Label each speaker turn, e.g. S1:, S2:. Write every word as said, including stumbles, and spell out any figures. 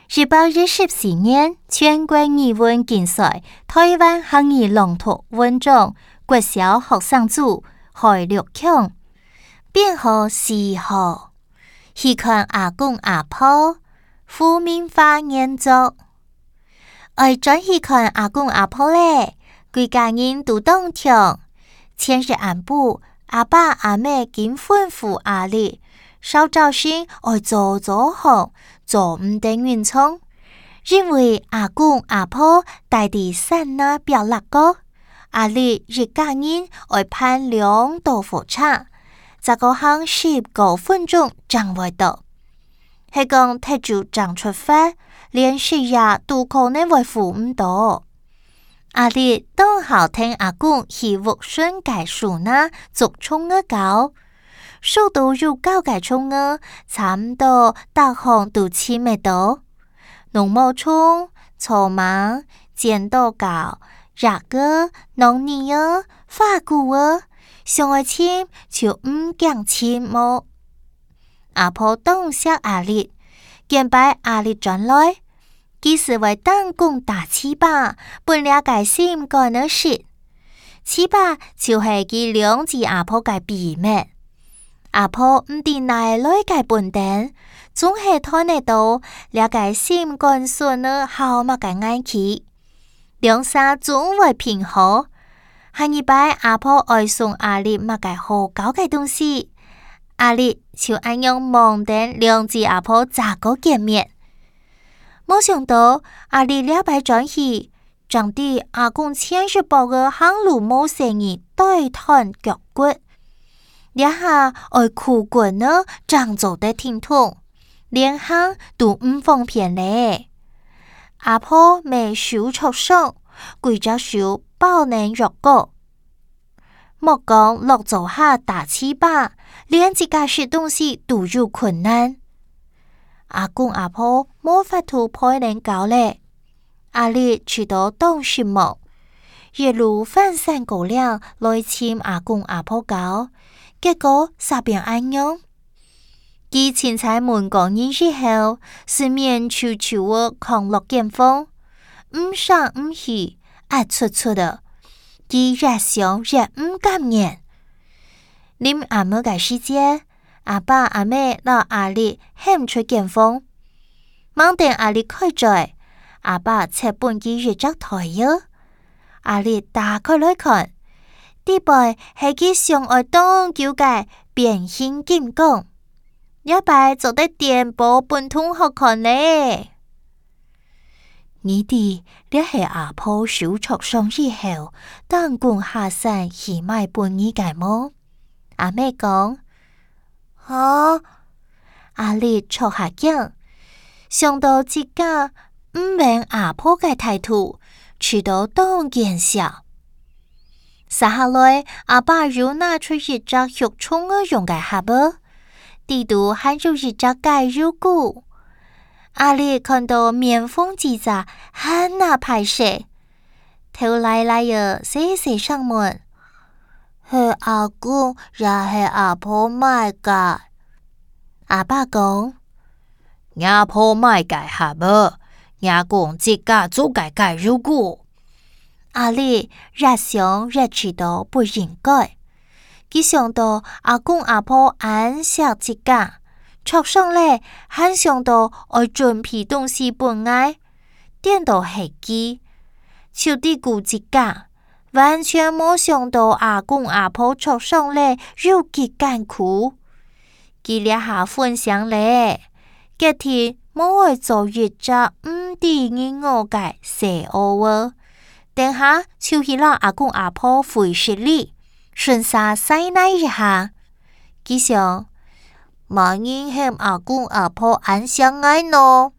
S1: 一百一十四年全國語文競賽台灣客語朗讀文章國小學生組海陸強，編號四號。去看阿公阿婆，腐面化研作。愛轉去看阿公阿婆咧，規家人都當聽。前日暗晡，阿爸阿妹經吩咐阿哩，稍早先愛做做好，做唔得運聰。因為阿公阿婆帶啲山那表辣個，阿哩一家人愛盼兩道火車，這個行十九分鐘將會到。係講睇住將出發，連時日都可能會赴唔到。阿哩當好聽阿公去屋順解數那竹蔥嘅搞，數到入搞解蔥嘅，差唔多大行都簽未到。農務蔥、草蜢、剪刀搞、熱個、農泥啊、花菇啊，想愛簽就唔驚簽麼？阿婆當下阿哩，見擺阿哩轉來。其實為當公打七把，本了解心幹的事。七把就係佢兩隻阿婆嘅秘密。阿婆唔知哪來嘅本定，總係睇得到了解心幹順的好乜嘅愛氣。兩三總會平和。下一擺阿婆愛送阿哩乜嘅好搞嘅東西，阿哩就按樣望定兩隻阿婆咋個見面。冇想到阿哩了擺轉去，將啲阿公千十包嘅行路冇生意對彈腳骨，一下愛苦滾呢，長做得挺痛，連行都唔方便咧。阿婆未手觸手，攰隻手包能肉個，莫講落做下打七把，連自家食東西都有困難。阿公阿婆冇法度陪人搞咧，阿哩去到當時冇，一路翻山過嶺來簽阿公阿婆搞，結果煞變安樣。佢前在門港人之後，是面悄悄嘅狂落劍鋒，唔上唔去，壓出出的，佢越想越唔甘願。你阿妹嘅世界。阿爸阿妹老阿哩喊出劍鋒，忙等阿哩開嘴，阿爸切半支熱燭台喲，阿哩打開來看，啲背係佢上愛當叫嘅變形金剛，一擺做得電波半通好看咧。你哋你係阿婆手觸上以後，當公下山去買半耳解麼？阿妹講。啊！阿哩坐下鏡，想到自家唔明阿婆嘅態度，去到當見笑。撒下來，阿爸又拿出一隻肉蔥嘅用嘅盒子，地度還有一隻雞肉骨。阿哩看到面風之雜，很那排泄，頭來來嘅細細上門。係阿公也係阿婆買嘅。阿爸講：阿婆買嘅係麼？阿公自家做嘅雞肉骨。阿哩越想越知道不應該，佢想到阿公阿婆安錫自家，桌上咧還想到愛準備東西本愛，顛到係機，就啲顧自家。完全冇想到阿公阿婆桌上咧有幾艱苦，佢倆下分享咧，今天冇愛做一隻唔知你我嘅蛇蚵啊！等下就去讓阿公阿婆回食哩，順沙塞奶一下。佢想，萬一係阿公阿婆安相愛咯。